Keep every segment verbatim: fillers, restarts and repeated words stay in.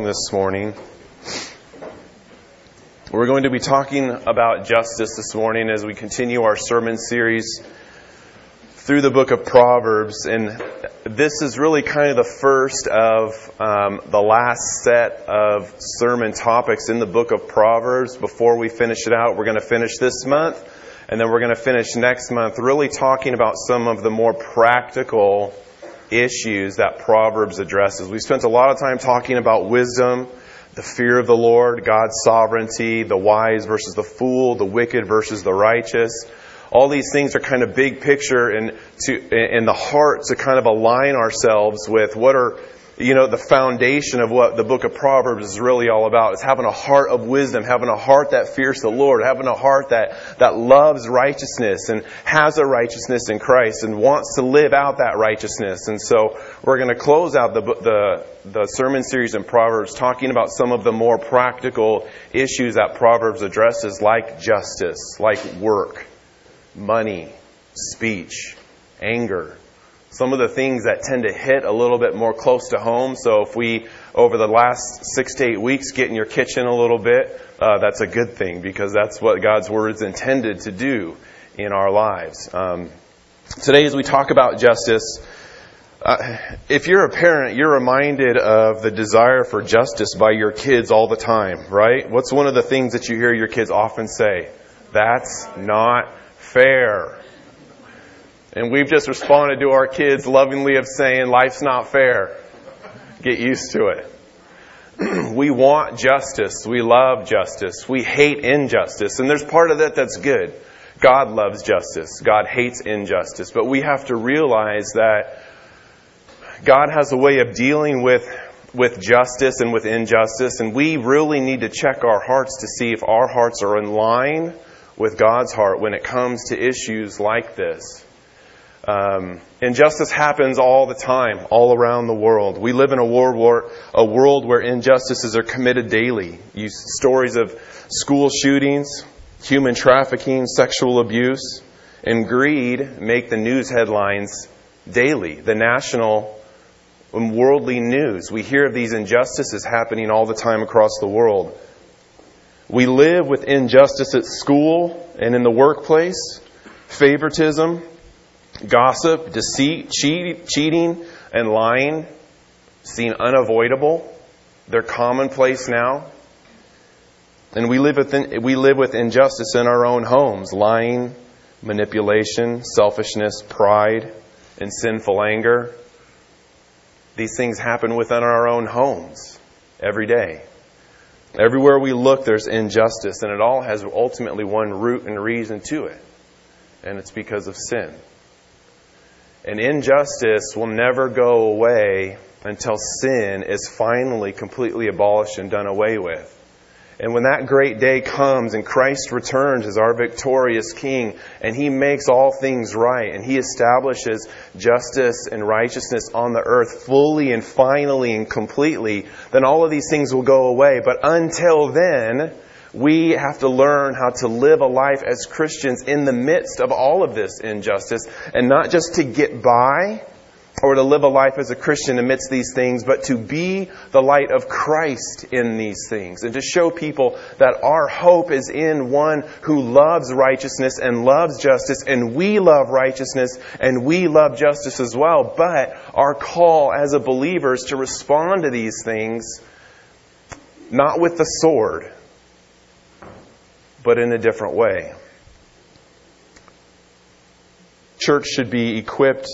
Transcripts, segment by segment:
along this morning. We're going to be talking about justice this morning as we continue our sermon series through the book of Proverbs. And this is really kind of the first of um, the last set of sermon topics in the book of Proverbs. Before we finish it out, we're going to finish this month, and then we're going to finish next month, really talking about some of the more practical issues that Proverbs addresses. We spent a lot of time talking about wisdom, the fear of the Lord, God's sovereignty, the wise versus the fool, the wicked versus the righteous. All these things are kind of big picture and to in the heart to kind of align ourselves with what are, you know, the foundation of what the book of Proverbs is really all about. It's having a heart of wisdom, having a heart that fears the Lord, having a heart that, that loves righteousness and has a righteousness in Christ and wants to live out that righteousness. And so we're going to close out the, the, the sermon series in Proverbs talking about some of the more practical issues that Proverbs addresses, like justice, like work, money, speech, anger. Some of the things that tend to hit a little bit more close to home. So if we, over the last six to eight weeks, get in your kitchen a little bit, uh, that's a good thing, because that's what God's Word is intended to do in our lives. Um, today, as we talk about justice, uh, if you're a parent, you're reminded of the desire for justice by your kids all the time, right? What's one of the things that you hear your kids often say? That's not fair. And we've just responded to our kids lovingly of saying, life's not fair. Get used to it. We want justice. We love justice. We hate injustice. And there's part of that that's good. God loves justice. God hates injustice. But we have to realize that God has a way of dealing with, with justice and with injustice. And we really need to check our hearts to see if our hearts are in line with God's heart when it comes to issues like this. Um, injustice happens all the time, all around the world. We live in a world where, a world where injustices are committed daily. You, stories of school shootings, human trafficking, sexual abuse, and greed make the news headlines daily. The national and worldly news. We hear of these injustices happening all the time across the world. We live with injustice at school and in the workplace, favoritism, gossip, deceit, cheat, cheating, and lying seem unavoidable. They're commonplace now. And we live with, we live with injustice in our own homes. Lying, manipulation, selfishness, pride, and sinful anger. These things happen within our own homes every day. Everywhere we look, there's injustice. And it all has ultimately one root and reason to it. And it's because of sin. And injustice will never go away until sin is finally completely abolished and done away with. And when that great day comes and Christ returns as our victorious King and He makes all things right and He establishes justice and righteousness on the earth fully and finally and completely, then all of these things will go away. But until then, we have to learn how to live a life as Christians in the midst of all of this injustice, and not just to get by or to live a life as a Christian amidst these things, but to be the light of Christ in these things and to show people that our hope is in one who loves righteousness and loves justice, and we love righteousness and we love justice as well. But our call as a believer is to respond to these things not with the sword, but in a different way. Church should be equipped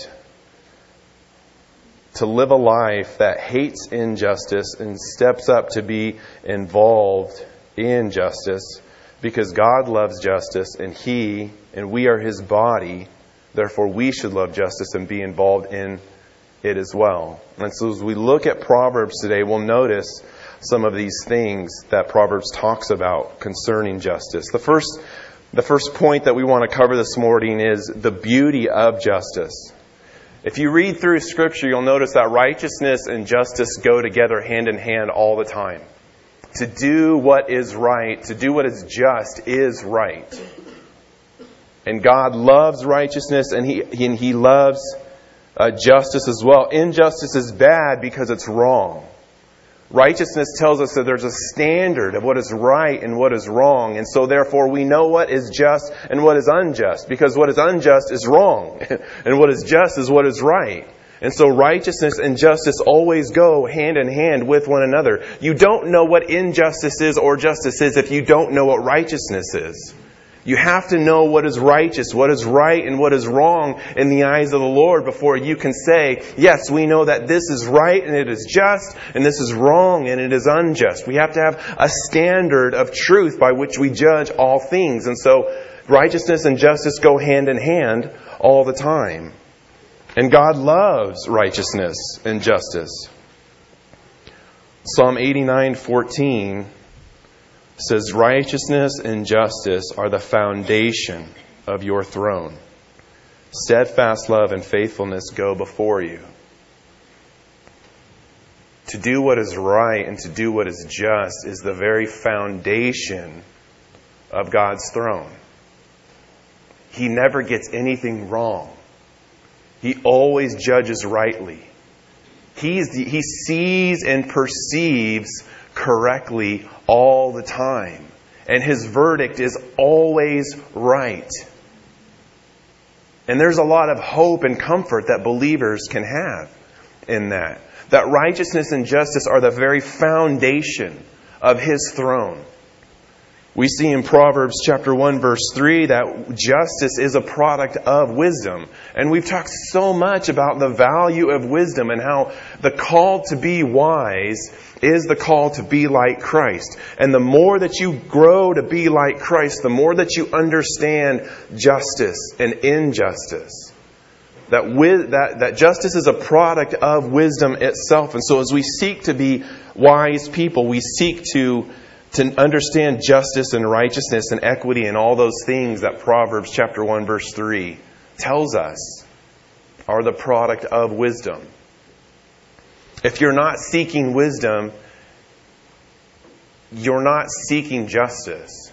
to live a life that hates injustice and steps up to be involved in justice, because God loves justice and He and we are His body. Therefore, we should love justice and be involved in it as well. And so as we look at Proverbs today, we'll notice some of these things that Proverbs talks about concerning justice. The first, the first point that we want to cover this morning is the beauty of justice. If you read through Scripture, you'll notice that righteousness and justice go together hand in hand all the time. To do what is right, to do what is just, is right. And God loves righteousness, and He, and he loves uh, justice as well. Injustice is bad because it's wrong. Righteousness tells us that there's a standard of what is right and what is wrong. And so therefore we know what is just and what is unjust. Because what is unjust is wrong. And what is just is what is right. And so righteousness and justice always go hand in hand with one another. You don't know what injustice is or justice is if you don't know what righteousness is. You have to know what is righteous, what is right, and what is wrong in the eyes of the Lord before you can say, yes, we know that this is right and it is just, and this is wrong and it is unjust. We have to have a standard of truth by which we judge all things. And so righteousness and justice go hand in hand all the time. And God loves righteousness and justice. Psalm eighty-nine fourteen says, righteousness and justice are the foundation of your throne. Steadfast love and faithfulness go before you. To do what is right and to do what is just is the very foundation of God's throne. He never gets anything wrong. He always judges rightly. He's the, he sees and perceives correctly all the time. And His verdict is always right. And there's a lot of hope and comfort that believers can have in that. That righteousness and justice are the very foundation of His throne. We see in Proverbs chapter one verse three that justice is a product of wisdom. And we've talked so much about the value of wisdom and how the call to be wise is the call to be like Christ. And the more that you grow to be like Christ, the more that you understand justice and injustice. That, with, that, that justice is a product of wisdom itself. And so as we seek to be wise people, we seek to To understand justice and righteousness and equity and all those things that Proverbs chapter one verse three tells us are the product of wisdom. If you're not seeking wisdom, you're not seeking justice.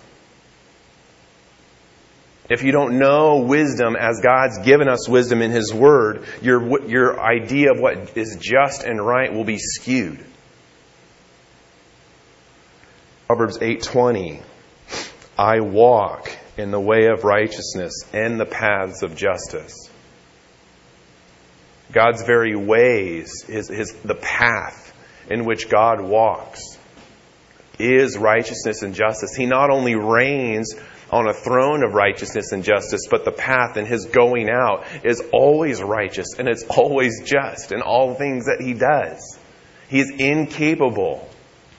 If you don't know wisdom as God's given us wisdom in His Word, your, your idea of what is just and right will be skewed. Proverbs eight twenty, I walk in the way of righteousness and the paths of justice. God's very ways, his, his, the path in which God walks is righteousness and justice. He not only reigns on a throne of righteousness and justice, but the path in His going out is always righteous and it's always just in all things that He does. He is incapable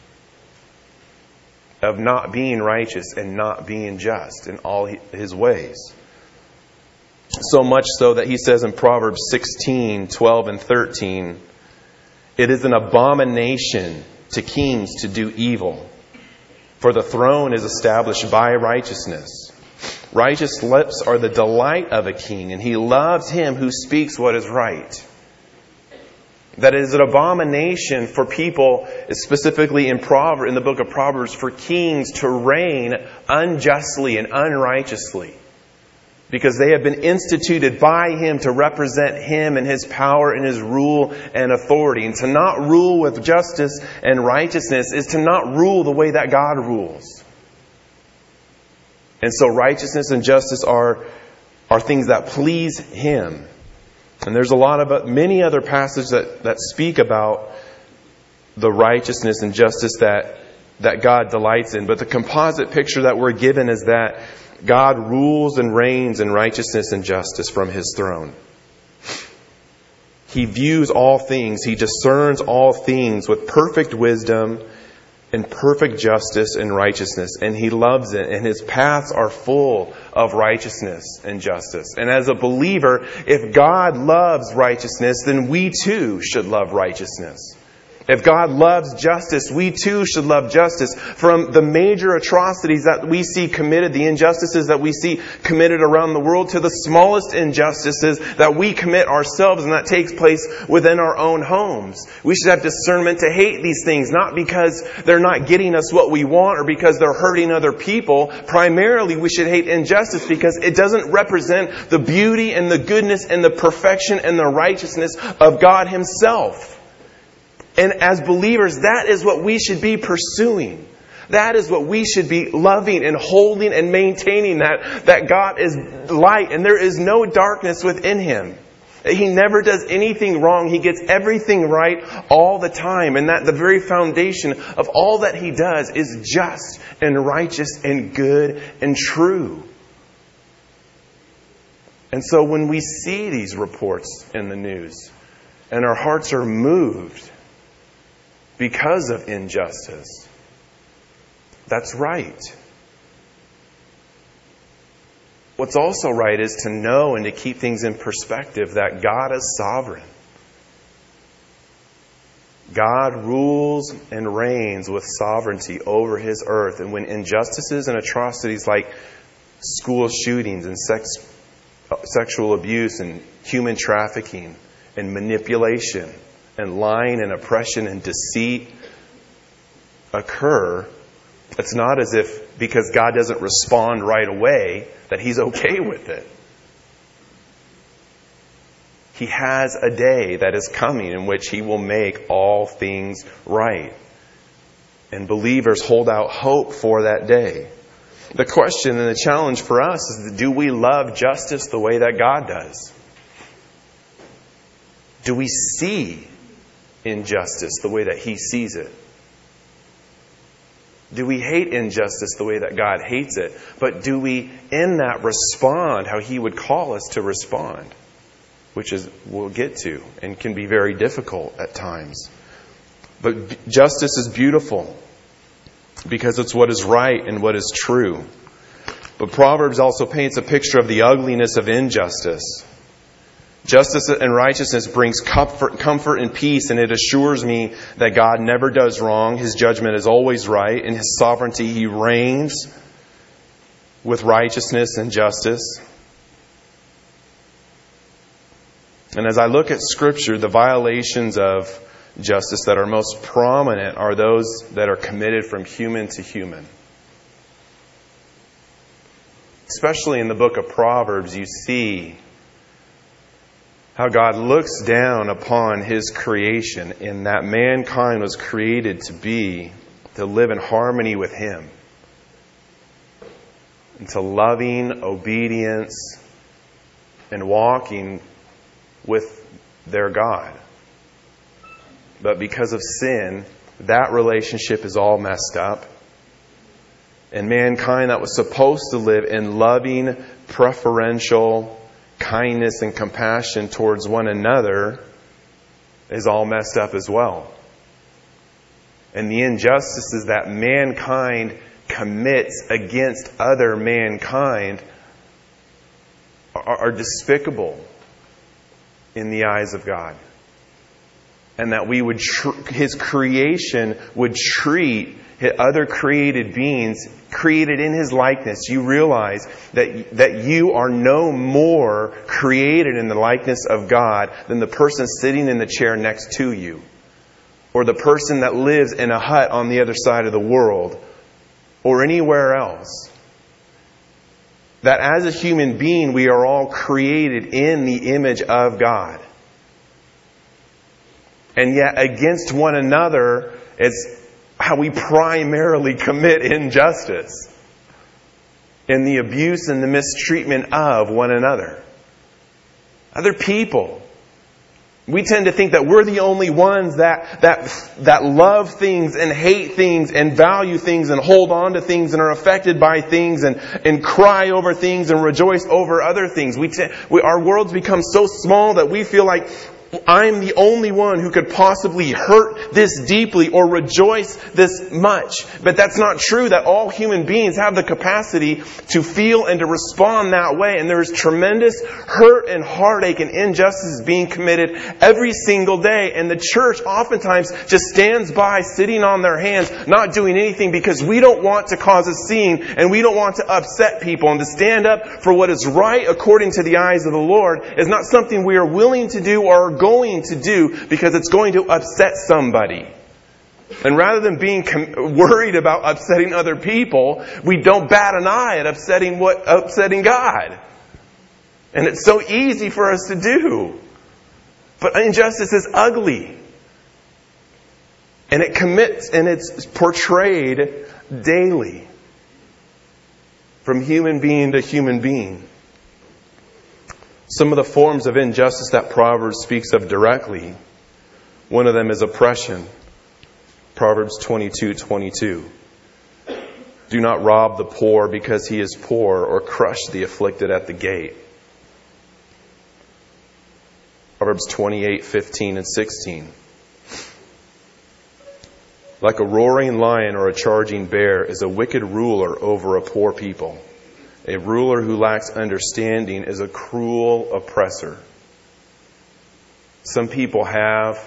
of not being righteous and not being just in all His ways. So much so that He says in Proverbs sixteen, twelve and thirteen, it is an abomination to kings to do evil, for the throne is established by righteousness. Righteous lips are the delight of a king, and he loves him who speaks what is right. That it is an abomination for people, specifically in Proverbs, in the book of Proverbs, for kings to reign unjustly and unrighteously. Because they have been instituted by Him to represent Him and His power and His rule and authority. And to not rule with justice and righteousness is to not rule the way that God rules. And so righteousness and justice are, are things that please Him. And there's a lot of many other passages that, that speak about the righteousness and justice that, that God delights in. But the composite picture that we're given is that God rules and reigns in righteousness and justice from His throne. He views all things. He discerns all things with perfect wisdom and perfect justice and righteousness. And He loves it. And His paths are full of righteousness and justice. And as a believer, if God loves righteousness, then we too should love righteousness. If God loves justice, we too should love justice. From the major atrocities that we see committed, the injustices that we see committed around the world, to the smallest injustices that we commit ourselves, and that takes place within our own homes. We should have discernment to hate these things, not because they're not getting us what we want or because they're hurting other people. Primarily, we should hate injustice because it doesn't represent the beauty and the goodness and the perfection and the righteousness of God Himself. And as believers, that is what we should be pursuing. That is what we should be loving and holding and maintaining, that, that God is light and there is no darkness within Him. He never does anything wrong. He gets everything right all the time. And that the very foundation of all that He does is just and righteous and good and true. And so when we see these reports in the news and our hearts are moved because of injustice, that's right. What's also right is to know and to keep things in perspective that God is sovereign. God rules and reigns with sovereignty over His earth. And when injustices and atrocities like school shootings and sex, sexual abuse and human trafficking and manipulation and lying and oppression and deceit occur, it's not as if because God doesn't respond right away that He's okay with it. He has a day that is coming in which He will make all things right. And believers hold out hope for that day. The question and the challenge for us is, do we love justice the way that God does? Do we see injustice the way that He sees it? Do we hate injustice the way that God hates it? But do we, in that, respond how He would call us to respond? Which is, we'll get to, and can be very difficult at times. But justice is beautiful because it's what is right and what is true. But Proverbs also paints a picture of the ugliness of injustice. Justice and righteousness brings comfort, comfort and peace, and it assures me that God never does wrong. His judgment is always right. In His sovereignty, He reigns with righteousness and justice. And as I look at Scripture, the violations of justice that are most prominent are those that are committed from human to human. Especially in the book of Proverbs, you see how God looks down upon His creation, in that mankind was created to be, to live in harmony with Him, into loving obedience and walking with their God. But because of sin, that relationship is all messed up. And mankind that was supposed to live in loving, preferential kindness and compassion towards one another is all messed up as well. And the injustices that mankind commits against other mankind are, are despicable in the eyes of God. And that we would, tr- His creation would treat other created beings created in His likeness. You realize that that you are no more created in the likeness of God than the person sitting in the chair next to you, or the person that lives in a hut on the other side of the world, or anywhere else. That as a human being, we are all created in the image of God. And yet against one another, it's how we primarily commit injustice in the abuse and the mistreatment of one another. Other people. We tend to think that we're the only ones that, that, that love things and hate things and value things and hold on to things and are affected by things and, and cry over things and rejoice over other things. We, t- we Our worlds become so small that we feel like I'm the only one who could possibly hurt this deeply or rejoice this much. But that's not true, that all human beings have the capacity to feel and to respond that way. And there is tremendous hurt and heartache and injustice being committed every single day. And the church oftentimes just stands by, sitting on their hands, not doing anything, because we don't want to cause a scene and we don't want to upset people. And to stand up for what is right according to the eyes of the Lord is not something we are willing to do or going to do because it's going to upset somebody. And rather than being com- worried about upsetting other people, we don't bat an eye at upsetting what upsetting God. And it's so easy for us to do. But injustice is ugly. And it commits, and it's portrayed daily from human being to human being. Some of the forms of injustice that Proverbs speaks of directly, one of them is oppression. Proverbs twenty-two twenty-two. Do not rob the poor because he is poor, or crush the afflicted at the gate. Proverbs twenty-eight fifteen and sixteen. Like a roaring lion or a charging bear is a wicked ruler over a poor people. A ruler who lacks understanding is a cruel oppressor. Some people have,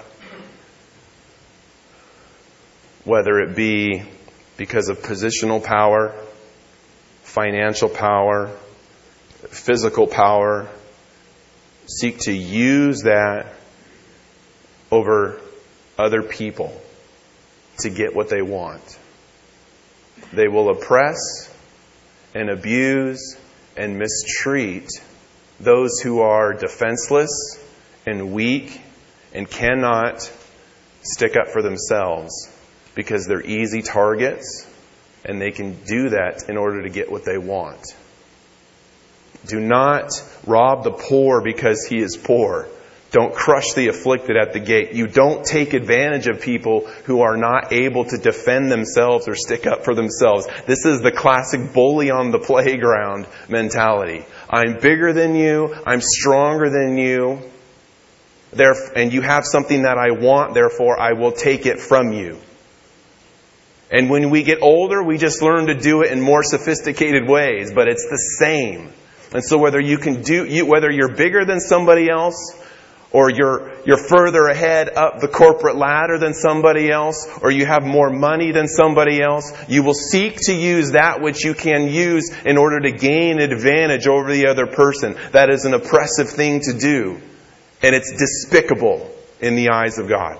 whether it be because of positional power, financial power, physical power, seek to use that over other people to get what they want. They will oppress and abuse and mistreat those who are defenseless and weak and cannot stick up for themselves because they're easy targets and they can do that in order to get what they want. Do not rob the poor because he is poor. Don't crush the afflicted at the gate. You don't take advantage of people who are not able to defend themselves or stick up for themselves. This is the classic bully on the playground mentality. I'm bigger than you. I'm stronger than you. There, and you have something that I want, therefore I will take it from you. And when we get older, we just learn to do it in more sophisticated ways, but it's the same. And so whether you can do, you, whether you're bigger than somebody else, or you're you're further ahead up the corporate ladder than somebody else, or you have more money than somebody else, you will seek to use that which you can use in order to gain advantage over the other person. That is an oppressive thing to do. And it's despicable in the eyes of God.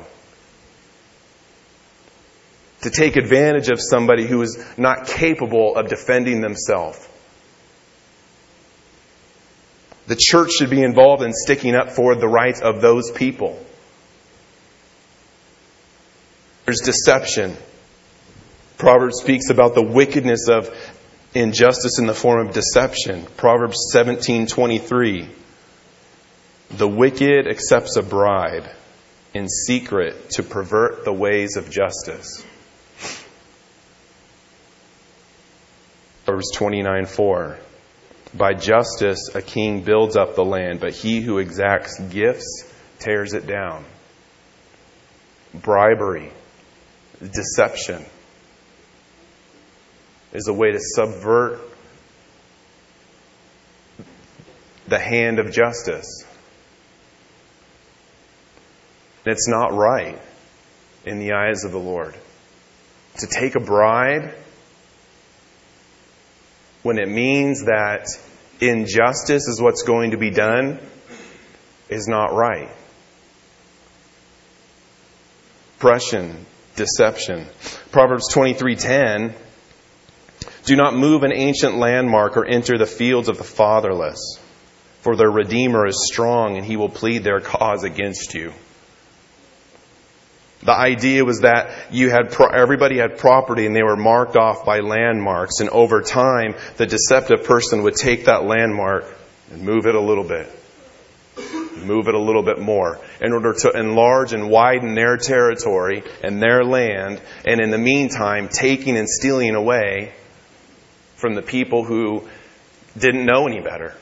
To take advantage of somebody who is not capable of defending themselves. The church should be involved in sticking up for the rights of those people. There's deception. Proverbs speaks about the wickedness of injustice in the form of deception. Proverbs seventeen twenty-three. The wicked accepts a bribe in secret to pervert the ways of justice. Proverbs twenty-nine four. By justice a king builds up the land, but he who exacts gifts tears it down. Bribery, deception, is a way to subvert the hand of justice. And it's not right in the eyes of the Lord. To take a bribe when it means that injustice is what's going to be done is not right. Oppression, deception. Proverbs twenty-three ten. Do not move an ancient landmark or enter the fields of the fatherless, for their Redeemer is strong and he will plead their cause against you. The idea was that you had pro- everybody had property and they were marked off by landmarks. And over time, the deceptive person would take that landmark and move it a little bit. Move it a little bit more in order to enlarge and widen their territory and their land. And in the meantime, taking and stealing away from the people who didn't know any better.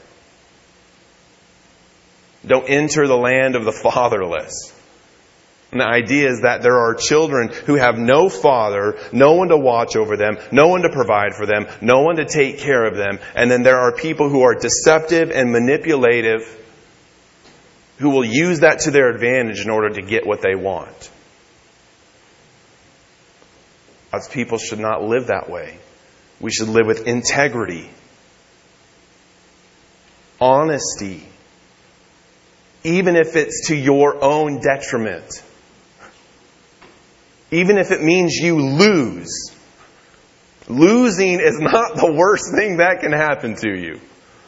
Don't enter the land of the fatherless. And the idea is that there are children who have no father, no one to watch over them, no one to provide for them, no one to take care of them. And then there are people who are deceptive and manipulative who will use that to their advantage in order to get what they want. God's people should not live that way. We should live with integrity, honesty, even if it's to your own detriment. Even if it means you lose. Losing is not the worst thing that can happen to you.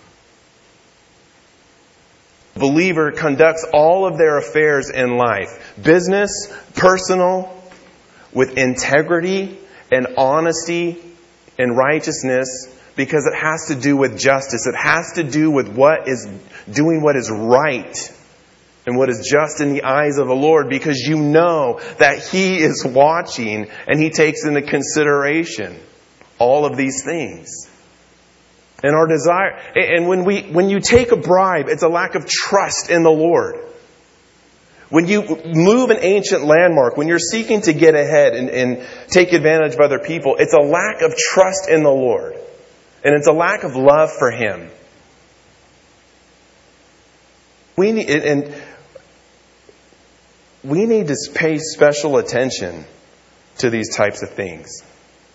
The believer conducts all of their affairs in life, business, personal, with integrity and honesty and righteousness, because it has to do with justice. It has to do with what is doing what is right and what is just in the eyes of the Lord, because you know that He is watching and He takes into consideration all of these things. And our desire, and when we when you take a bribe, it's a lack of trust in the Lord. When you move an ancient landmark, when you're seeking to get ahead and, and take advantage of other people, it's a lack of trust in the Lord. And it's a lack of love for Him. We need, and we need to pay special attention to these types of things.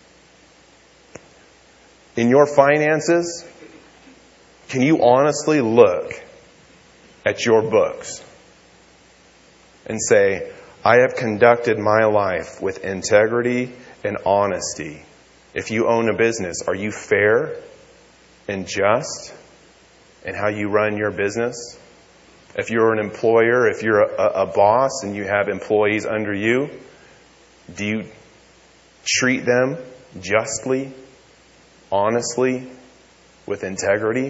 In your finances, can you honestly look at your books and say, I have conducted my life with integrity and honesty? If you own a business, are you fair and just in how you run your business? If you're an employer, if you're a, a boss and you have employees under you, do you treat them justly, honestly, with integrity?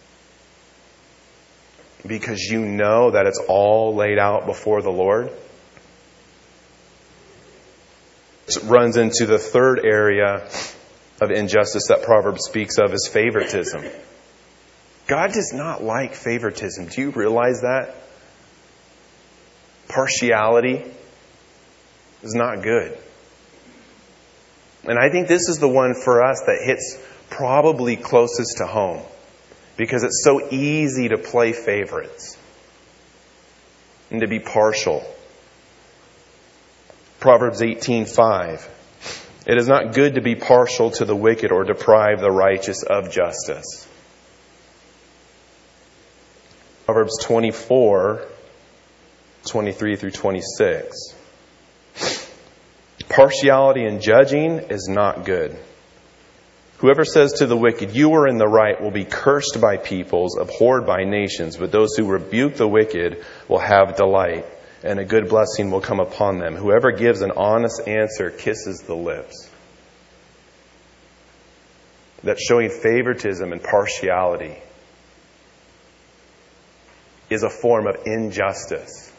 Because you know that it's all laid out before the Lord. It runs into the third area of injustice that Proverbs speaks of, is favoritism. God does not like favoritism. Do you realize that? Partiality is not good. And I think this is the one for us that hits probably closest to home, because it's so easy to play favorites and to be partial. Proverbs eighteen five. It is not good to be partial to the wicked or deprive the righteous of justice. Proverbs twenty-four, twenty-three through twenty-six. Partiality in judging is not good. Whoever says to the wicked, you are in the right, will be cursed by peoples, abhorred by nations. But those who rebuke the wicked will have delight, and a good blessing will come upon them. Whoever gives an honest answer kisses the lips. That showing favoritism and partiality is a form of injustice.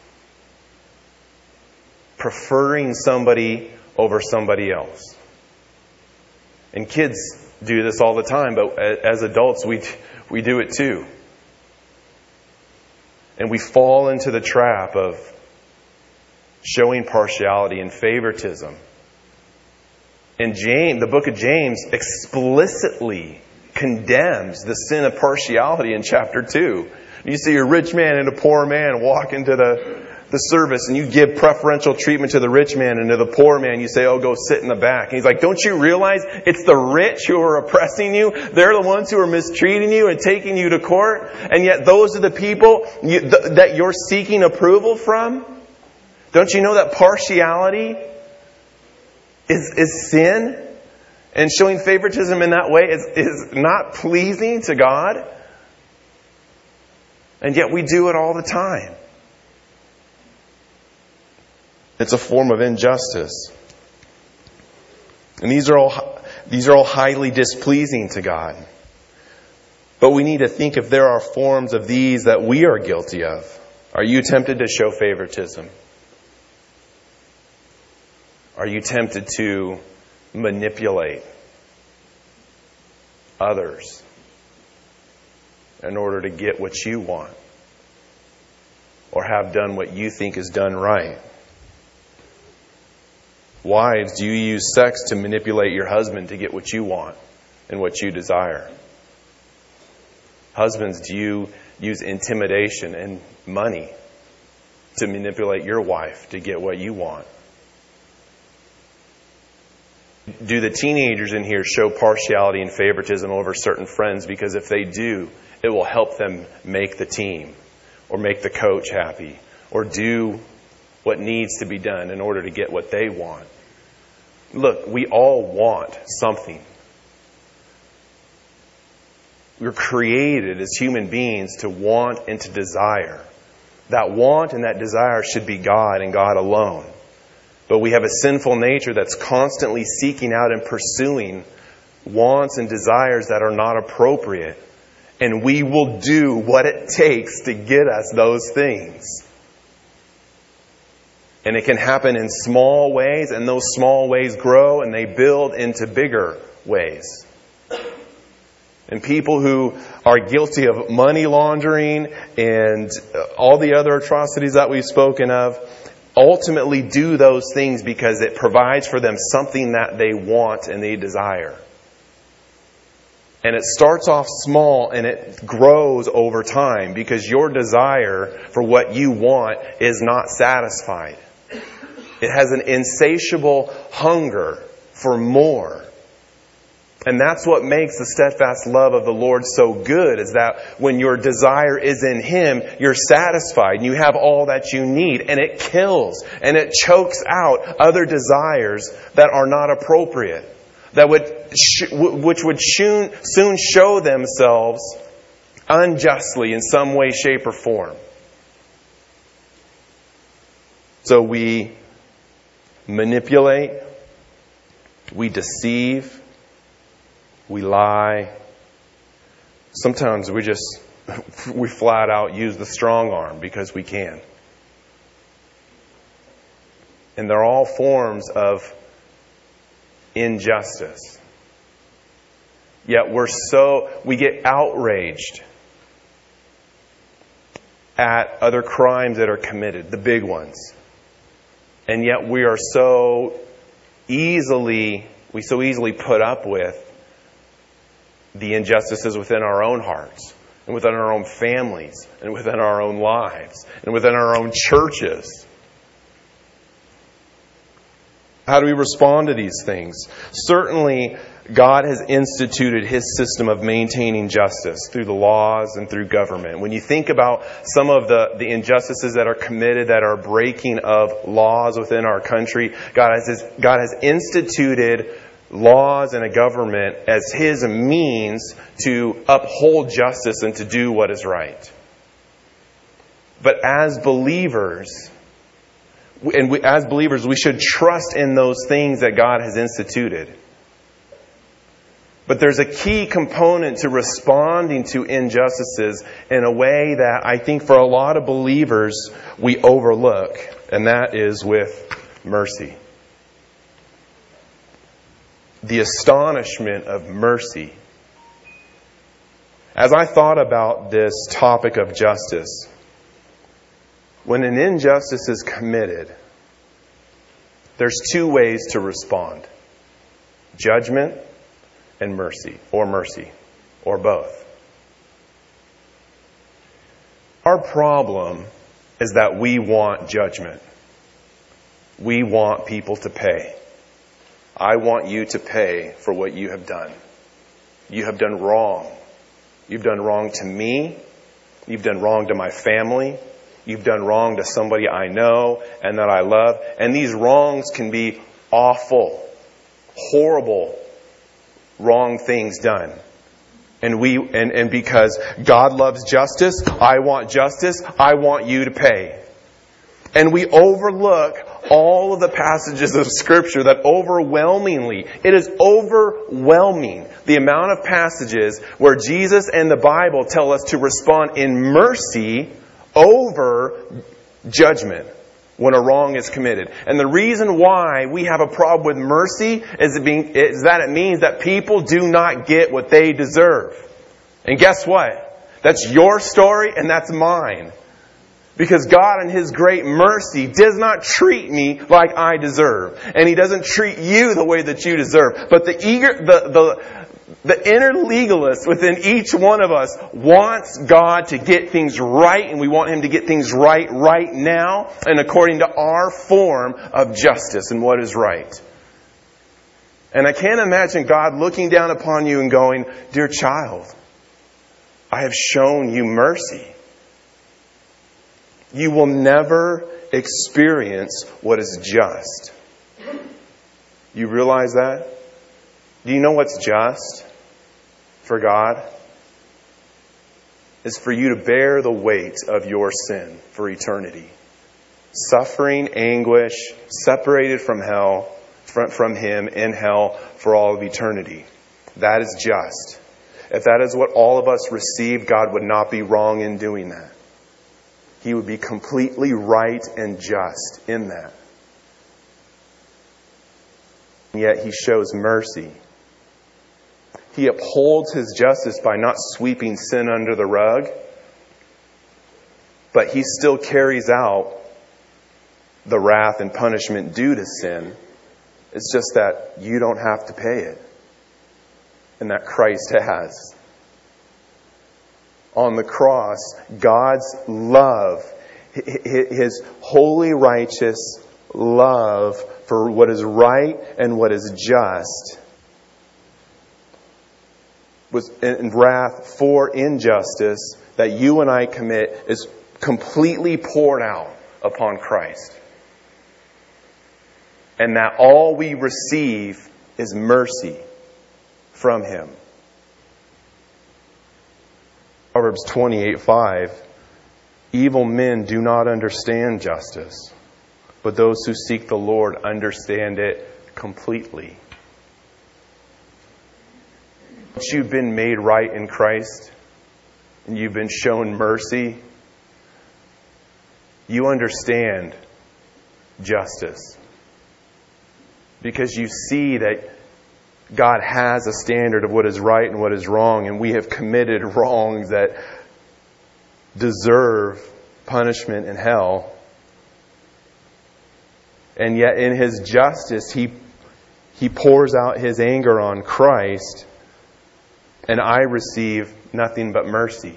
Preferring somebody over somebody else. And kids do this all the time, but as adults, we we do it too. And we fall into the trap of showing partiality and favoritism. And James, the book of James explicitly condemns the sin of partiality in chapter two. You see a rich man and a poor man walk into the, the service, and you give preferential treatment to the rich man, and to the poor man you say, oh, go sit in the back. And he's like, don't you realize it's the rich who are oppressing you? They're the ones who are mistreating you and taking you to court. And yet those are the people you, th- that you're seeking approval from? Don't you know that partiality is, is sin? And showing favoritism in that way is, is not pleasing to God? And yet we do it all the time. It's a form of injustice. And these are all these are all highly displeasing to God. But we need to think if there are forms of these that we are guilty of. Are you tempted to show favoritism? Are you tempted to manipulate others in order to get what you want, or have done what you think is done right? Wives, do you use sex to manipulate your husband to get what you want and what you desire? Husbands, do you use intimidation and money to manipulate your wife to get what you want? Do the teenagers in here show partiality and favoritism over certain friends because if they do, it will help them make the team or make the coach happy or do what needs to be done in order to get what they want? Look, we all want something. We're created as human beings to want and to desire. That want and that desire should be God and God alone. But we have a sinful nature that's constantly seeking out and pursuing wants and desires that are not appropriate. And we will do what it takes to get us those things. And it can happen in small ways, and those small ways grow and they build into bigger ways. And people who are guilty of money laundering and all the other atrocities that we've spoken of ultimately do those things because it provides for them something that they want and they desire. And it starts off small and it grows over time because your desire for what you want is not satisfied. It has an insatiable hunger for more. And that's what makes the steadfast love of the Lord so good, is that when your desire is in Him, you're satisfied and you have all that you need. And it kills and it chokes out other desires that are not appropriate, that would, which would soon, soon show themselves unjustly in some way, shape, or form. So we manipulate, we deceive, we lie. Sometimes we just, we flat out use the strong arm because we can. And they're all forms of injustice. Yet we're so, we get outraged at other crimes that are committed, the big ones. And yet we are so easily, we so easily put up with the injustices within our own hearts, and within our own families, and within our own lives, and within our own churches. How do we respond to these things? Certainly, God has instituted His system of maintaining justice through the laws and through government. When you think about some of the, the injustices that are committed, that are breaking of laws within our country, God has, God has instituted laws and a government as His means to uphold justice and to do what is right. But as believers, and we, as believers, we should trust in those things that God has instituted. But there's a key component to responding to injustices in a way that I think for a lot of believers we overlook, and that is with mercy. The astonishment of mercy. As I thought about this topic of justice, when an injustice is committed, there's two ways to respond: judgment and mercy, or mercy, or both. Our problem is that we want judgment. We want people to pay. I want you to pay for what you have done. You have done wrong. You've done wrong to me. You've done wrong to my family. You've done wrong to somebody I know and that I love. And these wrongs can be awful, horrible, wrong things done. And we and, and because God loves justice, I want justice, I want you to pay. And we overlook all of the passages of Scripture that overwhelmingly, it is overwhelming the amount of passages where Jesus and the Bible tell us to respond in mercy over judgment when a wrong is committed. And the reason why we have a problem with mercy is, it being, is that it means that people do not get what they deserve. And guess what? That's your story and that's mine. Because God in His great mercy does not treat me like I deserve. And He doesn't treat you the way that you deserve. But the eager, the, the, the inner legalist within each one of us wants God to get things right. And we want Him to get things right right now. And according to our form of justice and what is right. And I can't imagine God looking down upon you and going, "Dear child, I have shown you mercy. You will never experience what is just." You realize that? Do you know what's just for God? It's for you to bear the weight of your sin for eternity. suffering, anguish, separated from hell, from, from Him in hell for all of eternity. That is just. If that is what all of us receive, God would not be wrong in doing that. He would be completely right and just in that. And yet He shows mercy. He upholds His justice by not sweeping sin under the rug, but He still carries out the wrath and punishment due to sin. It's just that you don't have to pay it, and that Christ has. On the cross, God's love, His holy, righteous love for what is right and what is just, was in wrath for injustice that you and I commit, is completely poured out upon Christ. And that all we receive is mercy from Him. Proverbs twenty-eight five, evil men do not understand justice, but those who seek the Lord understand it completely. Once you've been made right in Christ, and you've been shown mercy, you understand justice. Because you see that God has a standard of what is right and what is wrong, and we have committed wrongs that deserve punishment in hell. And yet in His justice, He, He pours out His anger on Christ, and I receive nothing but mercy.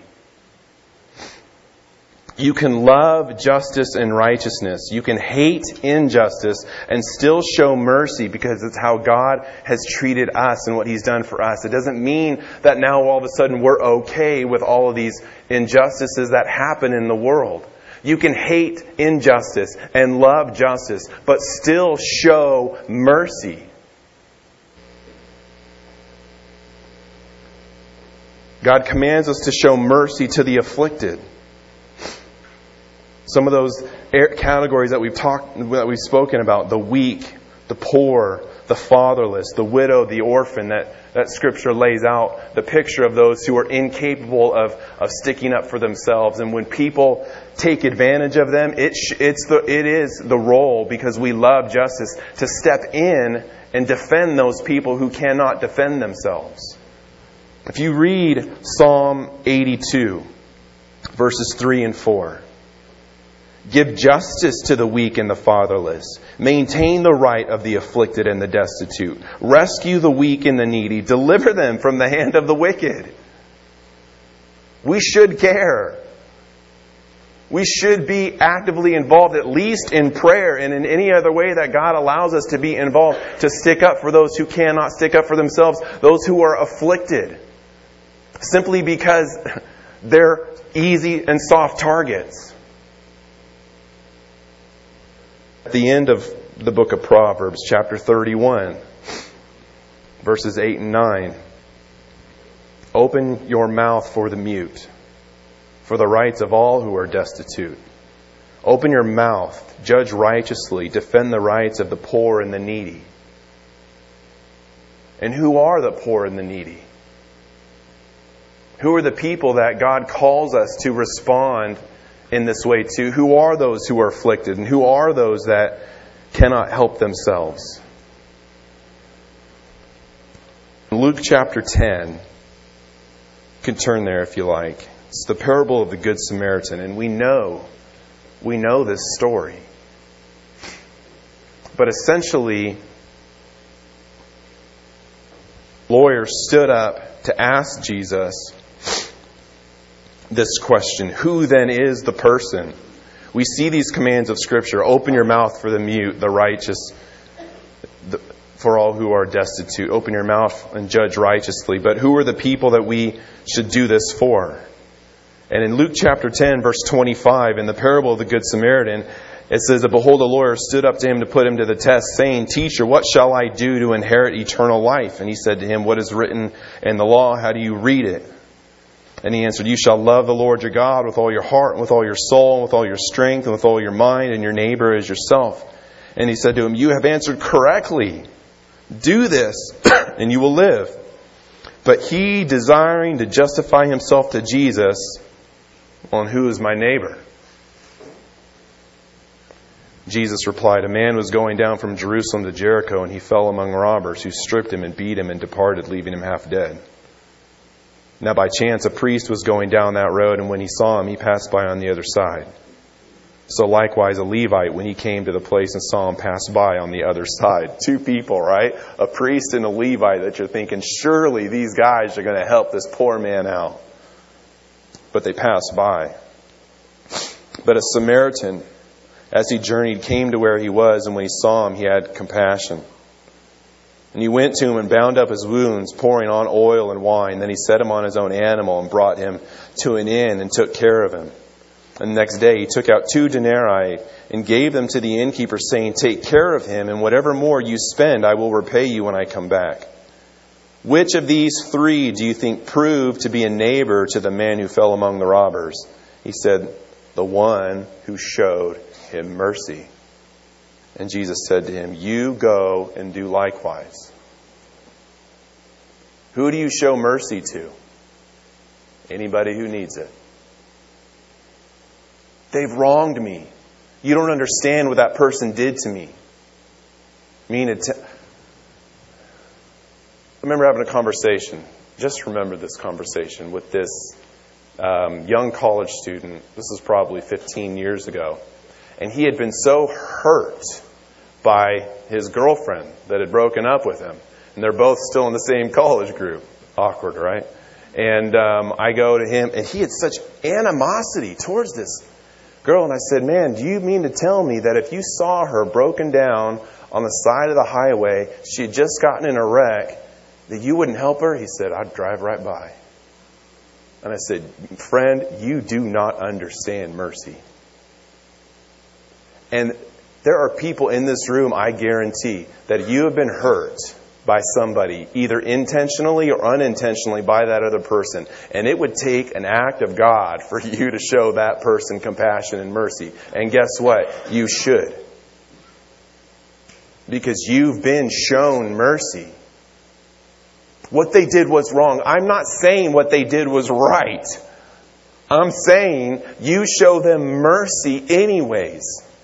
You can love justice and righteousness. You can hate injustice and still show mercy because it's how God has treated us and what He's done for us. It doesn't mean that now all of a sudden we're okay with all of these injustices that happen in the world. You can hate injustice and love justice, but still show mercy. God commands us to show mercy to the afflicted. Some of those categories that we've talked, that we've spoken about, the weak, the poor, the fatherless, the widow, the orphan, that, that Scripture lays out the picture of those who are incapable of, of sticking up for themselves. And when people take advantage of them, it, it's the, it is the role, because we love justice, to step in and defend those people who cannot defend themselves. If you read Psalm eighty-two, verses three and four, give justice to the weak and the fatherless. Maintain the right of the afflicted and the destitute. Rescue the weak and the needy. Deliver them from the hand of the wicked. We should care. We should be actively involved, at least in prayer and in any other way that God allows us to be involved, to stick up for those who cannot stick up for themselves, those who are afflicted, simply because they're easy and soft targets. At the end of the book of Proverbs, chapter thirty-one, verses eight and nine. Open your mouth for the mute, for the rights of all who are destitute. Open your mouth, judge righteously, defend the rights of the poor and the needy. And who are the poor and the needy? Who are the people that God calls us to respond in this way to? Who are those who are afflicted, and who are those that cannot help themselves? Luke chapter ten, you can turn there if you like. It's the parable of the Good Samaritan, and we know, we know this story. But essentially, lawyers stood up to ask Jesus this question: who then is the person? We see these commands of Scripture: open your mouth for the mute, the righteous, the, for all who are destitute. Open your mouth and judge righteously. But who are the people that we should do this for? And in Luke chapter ten, verse twenty-five, in the parable of the Good Samaritan, it says that, behold, a lawyer stood up to him to put him to the test, saying, Teacher, what shall I do to inherit eternal life? And he said to him, What is written in the law? How do you read it? And he answered, you shall love the Lord your God with all your heart, and with all your soul, and with all your strength, and with all your mind, and your neighbor as yourself. And he said to him, you have answered correctly. Do this, and you will live. But he, desiring to justify himself to Jesus, on who is my neighbor? Jesus replied, a man was going down from Jerusalem to Jericho, and he fell among robbers, who stripped him and beat him and departed, leaving him half dead. Now by chance a priest was going down that road, and when he saw him, he passed by on the other side. So likewise a Levite, when he came to the place and saw him, passed by on the other side. Two people, right? A priest and a Levite that you're thinking, surely these guys are going to help this poor man out. But they passed by. But a Samaritan, as he journeyed, came to where he was, and when he saw him, he had compassion. And he went to him and bound up his wounds, pouring on oil and wine. Then he set him on his own animal and brought him to an inn and took care of him. And the next day he took out two denarii and gave them to the innkeeper, saying, take care of him, and whatever more you spend I will repay you when I come back. Which of these three do you think proved to be a neighbor to the man who fell among the robbers? He said, the one who showed him mercy. And Jesus said to him, you go and do likewise. Who do you show mercy to? Anybody who needs it. They've wronged me. You don't understand what that person did to me. I mean, it. I remember having a conversation. Just remember this conversation with this um, young college student. This is probably fifteen years ago. And he had been so hurt by his girlfriend that had broken up with him. And they're both still in the same college group. Awkward, right? And um, I go to him, and he had such animosity towards this girl. And I said, man, do you mean to tell me that if you saw her broken down on the side of the highway, she had just gotten in a wreck, that you wouldn't help her? He said, I'd drive right by. And I said, friend, you do not understand mercy. And there are people in this room, I guarantee, that you have been hurt by somebody, either intentionally or unintentionally by that other person. And it would take an act of God for you to show that person compassion and mercy. And guess what? You should. Because you've been shown mercy. What they did was wrong. I'm not saying what they did was right. I'm saying you show them mercy anyways.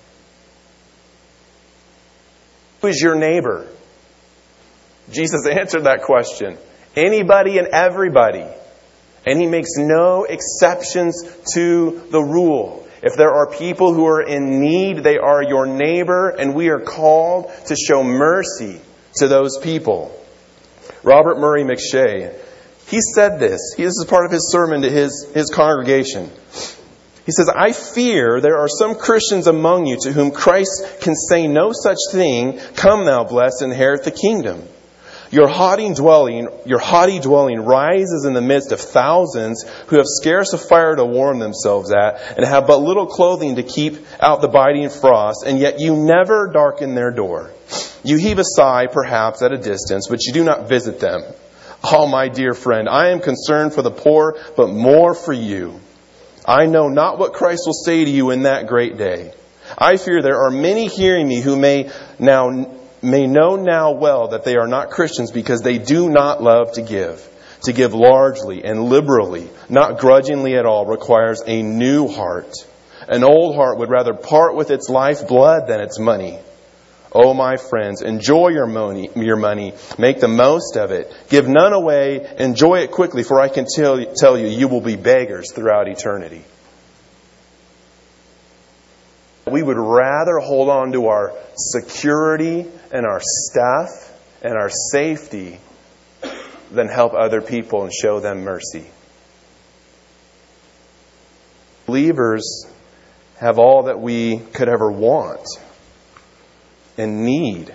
Who is your neighbor? Jesus answered that question. Anybody and everybody. And He makes no exceptions to the rule. If there are people who are in need, they are your neighbor, and we are called to show mercy to those people. Robert Murray McShay, he said this. This is part of his sermon to his, his congregation. He says, I fear there are some Christians among you to whom Christ can say no such thing, come thou blessed, inherit the kingdom. Your haughty dwelling, your haughty dwelling rises in the midst of thousands who have scarce a fire to warm themselves at, and have but little clothing to keep out the biting frost, and yet you never darken their door. You heave a sigh, perhaps, at a distance, but you do not visit them. Oh, my dear friend, I am concerned for the poor, but more for you. I know not what Christ will say to you in that great day. I fear there are many hearing me who may now may know now well that they are not Christians because they do not love to give. To give largely and liberally, not grudgingly at all, requires a new heart. An old heart would rather part with its lifeblood than its money. Oh, my friends, enjoy your money, your money. Make the most of it. Give none away. Enjoy it quickly, for I can tell, tell you, you will be beggars throughout eternity. We would rather hold on to our security and our stuff and our safety than help other people and show them mercy. Believers have all that we could ever want and need.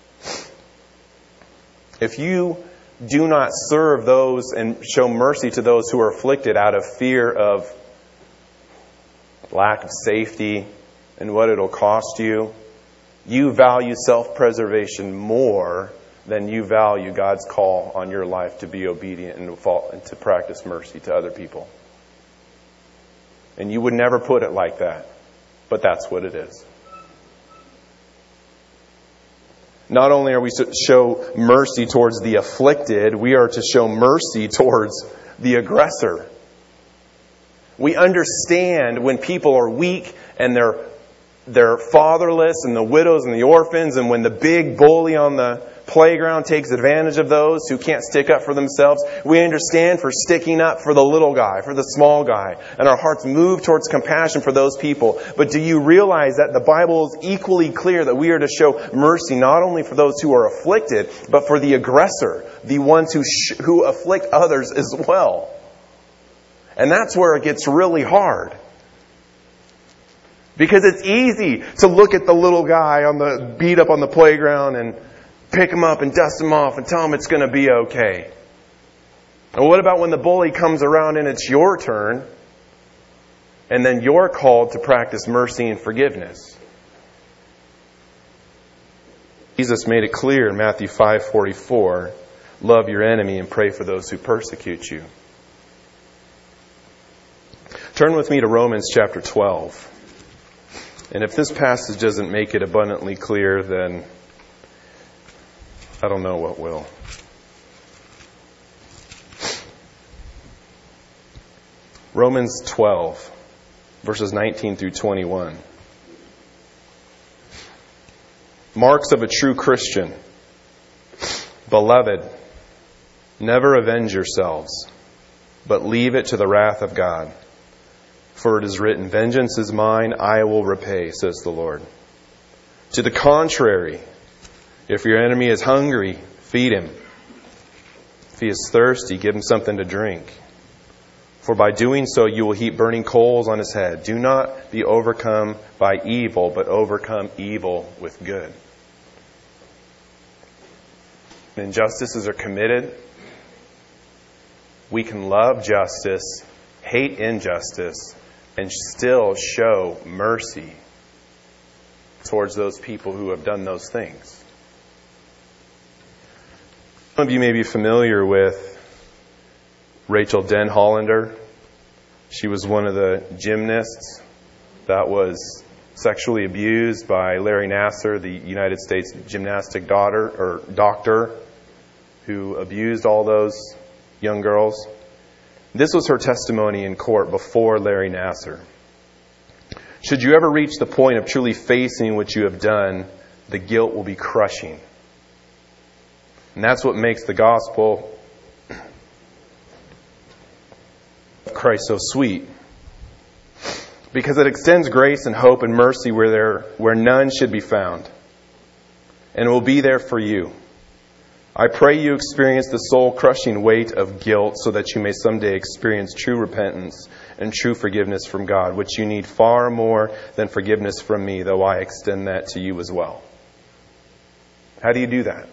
If you do not serve those and show mercy to those who are afflicted out of fear of lack of safety and what it'll cost you, you value self-preservation more then you value God's call on your life to be obedient and to, fall, and to practice mercy to other people. And you would never put it like that, but that's what it is. Not only are we to show mercy towards the afflicted, we are to show mercy towards the aggressor. We understand when people are weak and they're they're fatherless, and the widows and the orphans, and when the big bully on the playground takes advantage of those who can't stick up for themselves. We understand for sticking up for the little guy, for the small guy, and our hearts move towards compassion for those people. But do you realize that the Bible is equally clear that we are to show mercy not only for those who are afflicted, but for the aggressor, the ones who sh- who afflict others as well? And that's where it gets really hard. Because it's easy to look at the little guy on the beat up on the playground and pick him up and dust him off and tell him it's going to be okay. And what about when the bully comes around and it's your turn, and then you're called to practice mercy and forgiveness? Jesus made it clear in Matthew five forty-four, love your enemy and pray for those who persecute you. Turn with me to Romans chapter twelve. And if this passage doesn't make it abundantly clear, then I don't know what will. Romans twelve, verses nineteen through twenty-one. Marks of a true Christian. Beloved, never avenge yourselves, but leave it to the wrath of God. For it is written, vengeance is mine, I will repay, says the Lord. To the contrary, if your enemy is hungry, feed him. If he is thirsty, give him something to drink. For by doing so, you will heap burning coals on his head. Do not be overcome by evil, but overcome evil with good. When injustices are committed, we can love justice, hate injustice, and still show mercy towards those people who have done those things. Some of you may be familiar with Rachel Denhollander. She was one of the gymnasts that was sexually abused by Larry Nassar, the United States gymnastic daughter or doctor who abused all those young girls. This was her testimony in court before Larry Nassar. Should you ever reach the point of truly facing what you have done, the guilt will be crushing. And that's what makes the gospel of Christ so sweet. Because it extends grace and hope and mercy where there where none should be found. And it will be there for you. I pray you experience the soul-crushing weight of guilt so that you may someday experience true repentance and true forgiveness from God, which you need far more than forgiveness from me, though I extend that to you as well. How do you do that?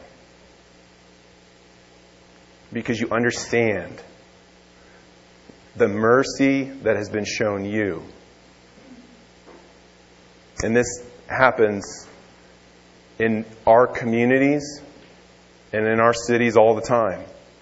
Because you understand the mercy that has been shown you. And this happens in our communities and in our cities all the time.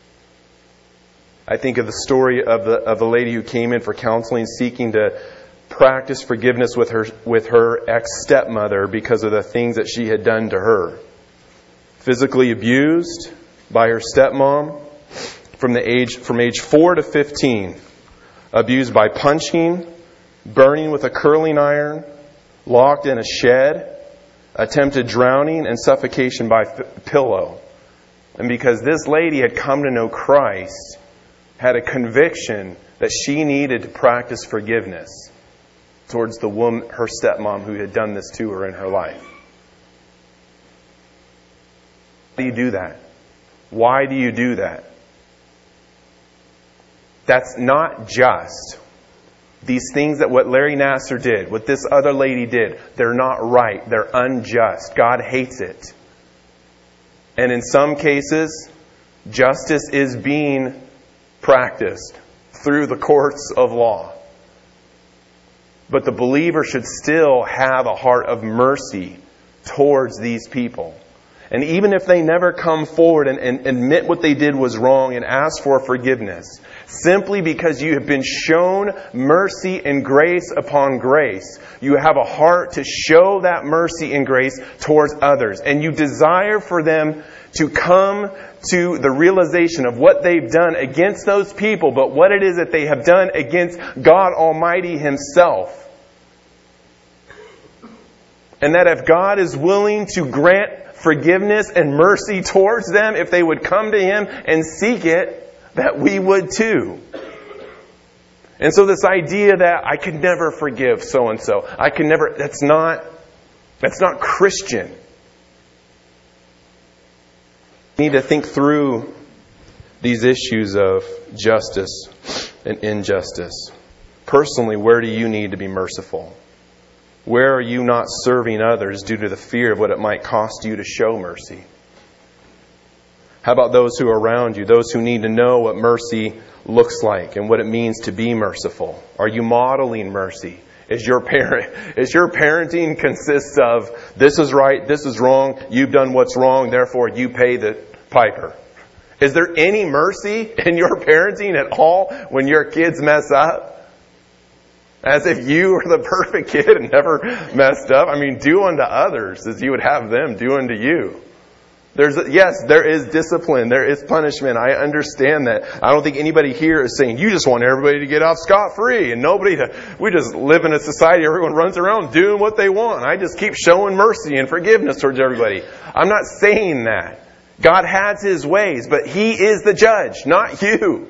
I think of the story of the of the lady who came in for counseling seeking to practice forgiveness with her with her ex-stepmother because of the things that she had done to her. Physically abused by her stepmom from the age from age four to fifteen. Abused by punching, burning with a curling iron, locked in a shed, attempted drowning, and suffocation by f- pillow. And because this lady had come to know Christ, had a conviction that she needed to practice forgiveness towards the woman, her stepmom, who had done this to her in her life. How do you do that? Why do you do that? That's not just these things that what Larry Nassar did, what this other lady did. They're not right. They're unjust. God hates it. And in some cases, justice is being practiced through the courts of law. But the believer should still have a heart of mercy towards these people. And even if they never come forward and, and admit what they did was wrong and ask for forgiveness, simply because you have been shown mercy and grace upon grace, you have a heart to show that mercy and grace towards others. And you desire for them to come to the realization of what they've done against those people, but what it is that they have done against God Almighty Himself. And that if God is willing to grant forgiveness and mercy towards them, if they would come to Him and seek it, that we would too. And so this idea that I could never forgive so-and-so, I can never, that's not, that's not Christian. We need to think through these issues of justice and injustice. Personally, where do you need to be merciful? Where are you not serving others due to the fear of what it might cost you to show mercy? How about those who are around you, those who need to know what mercy looks like and what it means to be merciful? Are you modeling mercy? Is your parent, is your parenting consists of this is right, this is wrong, you've done what's wrong, therefore you pay the piper? Is there any mercy in your parenting at all when your kids mess up? As if you were the perfect kid and never messed up. I mean, do unto others as you would have them do unto you. There's a, yes, there is discipline. There is punishment. I understand that. I don't think anybody here is saying you just want everybody to get off scot-free and nobody to... We just live in a society, everyone runs around doing what they want. I just keep showing mercy and forgiveness towards everybody. I'm not saying that. God has His ways, but He is the judge, not you.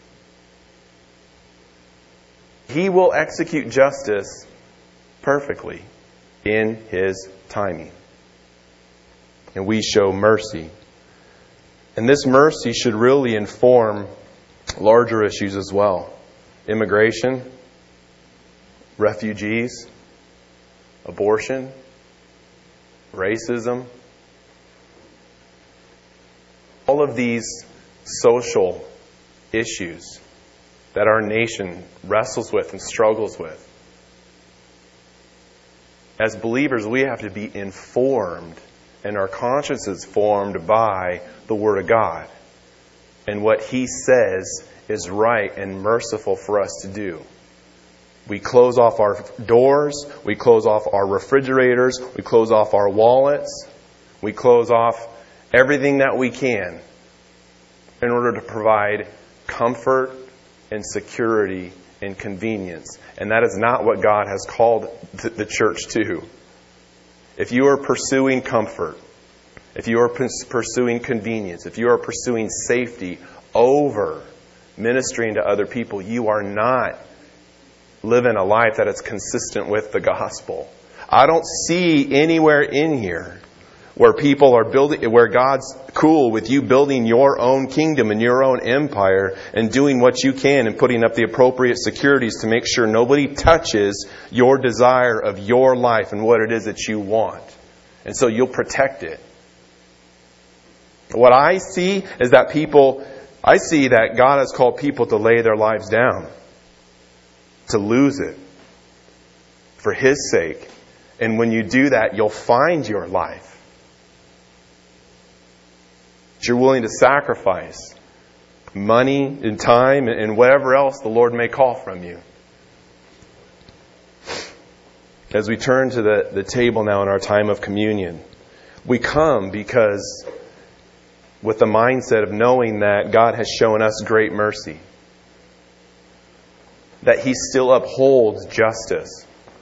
He will execute justice perfectly in His timing. And we show mercy. And this mercy should really inform larger issues as well. Immigration, refugees, abortion, racism. All of these social issues that our nation wrestles with and struggles with. As believers, we have to be informed and our consciences formed by the Word of God and what He says is right and merciful for us to do. We close off our doors, we close off our refrigerators, we close off our wallets, we close off everything that we can in order to provide comfort and security and convenience. And that is not what God has called the church to. If you are pursuing comfort, if you are pursuing convenience, if you are pursuing safety over ministering to other people, you are not living a life that is consistent with the gospel. I don't see anywhere in here where people are building, where God's cool with you building your own kingdom and your own empire and doing what you can and putting up the appropriate securities to make sure nobody touches your desire of your life and what it is that you want. And so you'll protect it. What I see is that people, I see that God has called people to lay their lives down, to lose it for His sake. And when you do that, you'll find your life. You're willing to sacrifice money and time and whatever else the Lord may call from you. As we turn to the, the table now in our time of communion, we come because with the mindset of knowing that God has shown us great mercy, that He still upholds justice.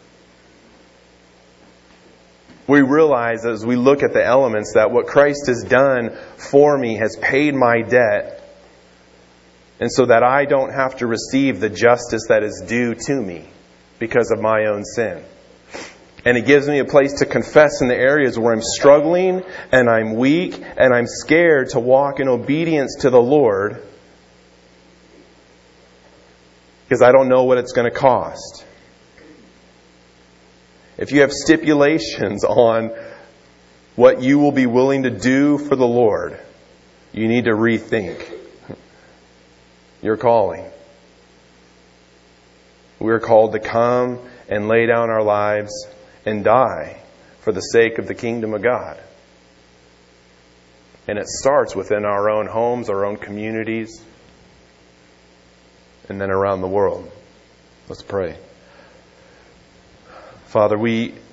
We realize as we look at the elements that what Christ has done for me has paid my debt, and so that I don't have to receive the justice that is due to me because of my own sin. And it gives me a place to confess in the areas where I'm struggling and I'm weak and I'm scared to walk in obedience to the Lord because I don't know what it's going to cost. If you have stipulations on what you will be willing to do for the Lord, you need to rethink your calling. We're called to come and lay down our lives and die for the sake of the kingdom of God. And it starts within our own homes, our own communities, and then around the world. Let's pray. Father, we